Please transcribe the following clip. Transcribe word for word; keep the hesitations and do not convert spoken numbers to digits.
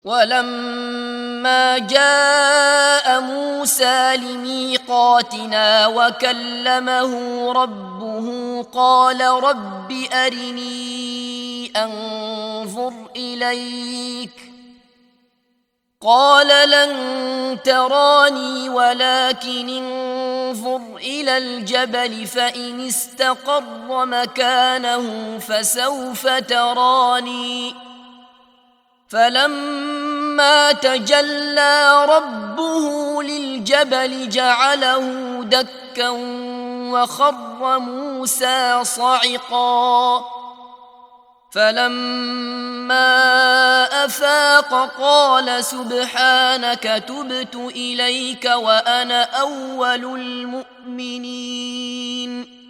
ولما جاء موسى لميقاتنا وكلمه ربه قال رب أرني أنظر إليك قال لن تراني ولكن انظر إلى الجبل فإن استقر مكانه فسوف تراني فلما تجلى ربه للجبل جعله دكا وخر موسى صعقا فلما أفاق قال سبحانك تبت إليك وأنا أول المؤمنين